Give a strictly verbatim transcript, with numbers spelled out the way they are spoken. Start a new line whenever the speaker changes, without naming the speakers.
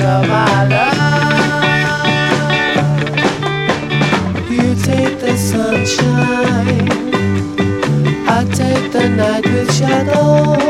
of our love. You take the sunshine, I take the night with shadows.